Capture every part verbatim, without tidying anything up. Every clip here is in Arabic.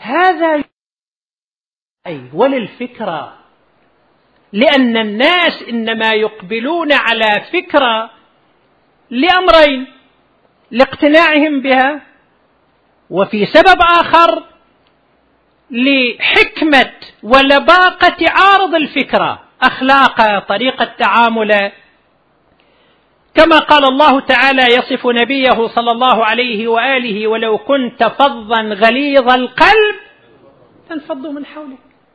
هذا وللفكرة، لأن الناس إنما يقبلون على فكرة لأمرين: لاقتناعهم بها، وفي سبب آخر لحكمة ولباقة عارض الفكرة، أخلاق، طريقة تعامل. كما قال الله تعالى يصف نبيه صلى الله عليه وآله: ولو كنت فظا غليظ القلب لانفضوا من حولك.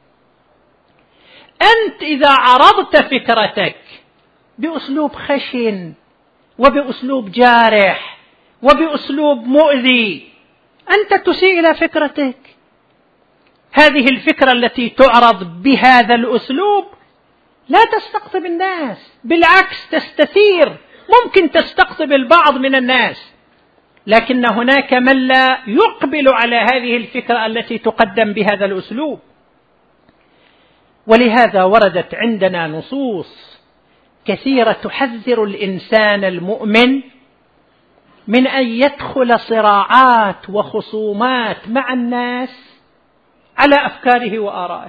أنت إذا عرضت فكرتك بأسلوب خشن وبأسلوب جارح وبأسلوب مؤذي، أنت تسيء إلى فكرتك. هذه الفكرة التي تعرض بهذا الأسلوب لا تستقطب الناس، بالعكس تستثير، ممكن تستقطب البعض من الناس، لكن هناك من لا يقبل على هذه الفكرة التي تقدم بهذا الأسلوب. ولهذا وردت عندنا نصوص كثيرة تحذر الإنسان المؤمن من أن يدخل صراعات وخصومات مع الناس على أفكاره وآرائه.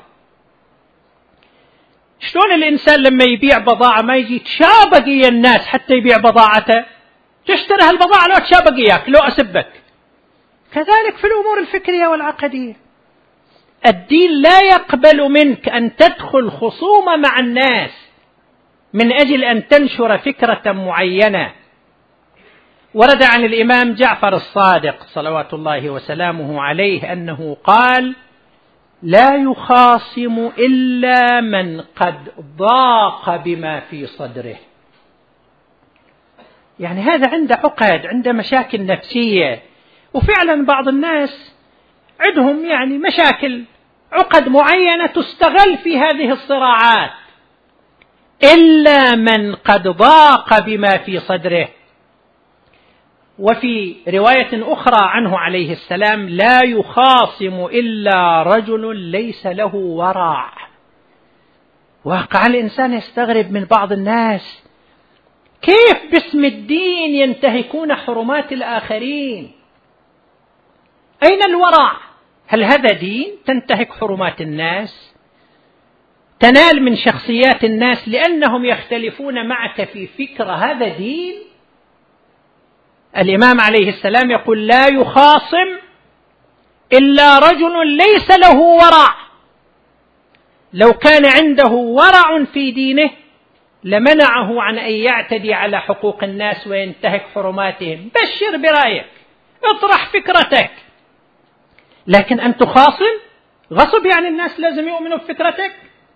شلون الإنسان لما يبيع بضاعة ما يجي تشابقي الناس حتى يبيع بضاعته؟ تشتري هالبضاعة لو تشابقيك، لو أسبك. كذلك في الأمور الفكرية والعقدية، الدين لا يقبل منك أن تدخل خصومة مع الناس من أجل أن تنشر فكرة معينة. ورد عن الإمام جعفر الصادق صلوات الله وسلامه عليه أنه قال: لا يخاصم إلا من قد ضاق بما في صدره. يعني هذا عنده عقد، عنده مشاكل نفسية، وفعلا بعض الناس عندهم يعني مشاكل، عقد معينة تستغل في هذه الصراعات. إلا من قد ضاق بما في صدره. وفي رواية أخرى عنه عليه السلام: لا يخاصم إلا رجل ليس له ورع. واقع الإنسان يستغرب من بعض الناس، كيف باسم الدين ينتهكون حرمات الآخرين؟ أين الورع؟ هل هذا دين؟ تنتهك حرمات الناس، تنال من شخصيات الناس لأنهم يختلفون معك في فكرة، هذا دين؟ الإمام عليه السلام يقول: لا يخاصم إلا رجل ليس له ورع. لو كان عنده ورع في دينه لمنعه عن أن يعتدي على حقوق الناس وينتهك حرماتهم. بشر برأيك، اطرح فكرتك، لكن أن تخاصم غصب، يعني الناس لازم يؤمنوا بفكرتك.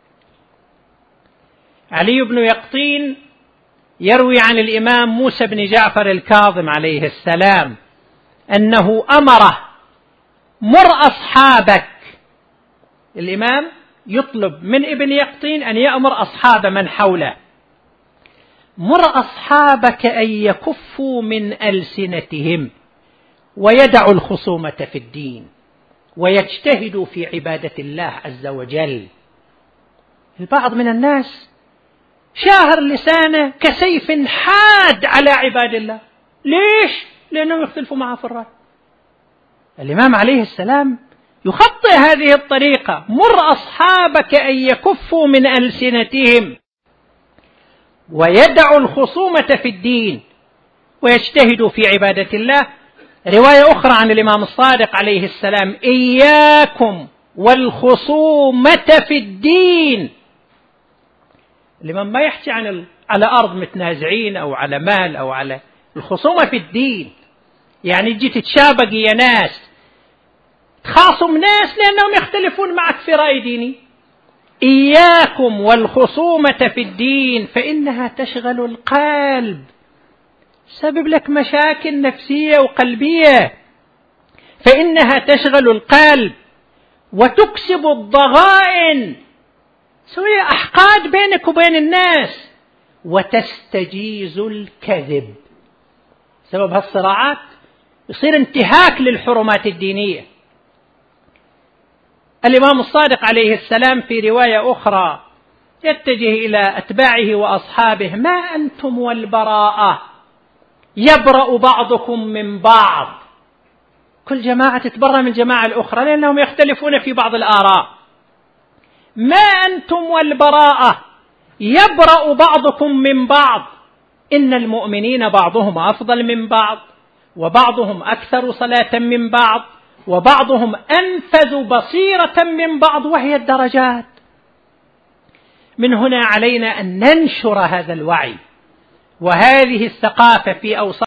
علي بن يقطين يروي عن الإمام موسى بن جعفر الكاظم عليه السلام أنه أمره: مر أصحابك. الإمام يطلب من ابن يقطين أن يأمر أصحاب من حوله: مر أصحابك أن يكفوا من ألسنتهم ويدعوا الخصومة في الدين ويجتهدوا في عبادة الله عز وجل. البعض من الناس شاهر لسانه كسيف حاد على عباد الله. ليش؟ لأنهم يختلفوا معه في الرأي. الإمام عليه السلام يخطئ هذه الطريقة: مر أصحابك أن يكفوا من ألسنتهم ويدعوا الخصومة في الدين ويجتهدوا في عبادة الله. رواية أخرى عن الإمام الصادق عليه السلام: إياكم والخصومة في الدين. الإمام ما يحكي عن على أرض متنازعين أو على مال أو على الخصومة في الدين، يعني تجي تتشابق يا ناس، تخاصم ناس لأنهم يختلفون معك في رأي ديني. إياكم والخصومة في الدين فإنها تشغل القلب، سبب لك مشاكل نفسية وقلبية، فإنها تشغل القلب وتكسب الضغائن، سوية أحقاد بينك وبين الناس، وتستجيز الكذب. سبب هالصراعات يصير انتهاك للحرمات الدينية. الإمام الصادق عليه السلام في رواية أخرى يتجه إلى أتباعه وأصحابه: ما أنتم والبراءة، يبرأ بعضكم من بعض، كل جماعة تتبرى من الجماعة الأخرى لأنهم يختلفون في بعض الآراء. ما أنتم والبراءة، يبرأ بعضكم من بعض، إن المؤمنين بعضهم أفضل من بعض، وبعضهم أكثر صلاة من بعض، وبعضهم أنفذ بصيرة من بعض، وهي الدرجات. من هنا علينا أن ننشر هذا الوعي وهذه الثقافة في أوساط